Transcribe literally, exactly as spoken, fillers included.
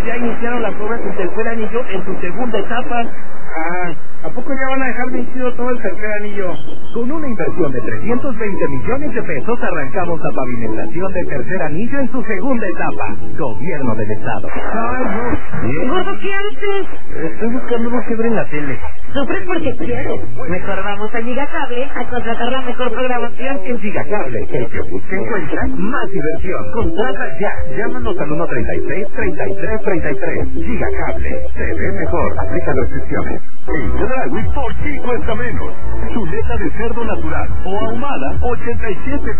ya iniciaron las obras del tercer anillo en su segunda etapa. Ah, ¿a poco ya van a dejar vencido todo el tercer anillo? Con una inversión de trescientos veinte millones de pesos arrancamos la pavimentación del tercer anillo en su segunda etapa. Gobierno del Estado. Ay, no. ¿Bien? Gordo, ¿qué haces? Estoy buscando una fiebre en la tele. Sufres porque quieres. Mejor vamos a Gigacable a contratar la mejor programación. En Gigacable, el que busca encuentra más diversión. Contrata ya. Llámanos al uno treinta y seis, treinta y tres, treinta y tres. Gigacable. Se ve mejor. Aplica restricciones. En Chedraui por ti cuesta menos. Chuleta de cerdo natural o ahumada, ochenta y siete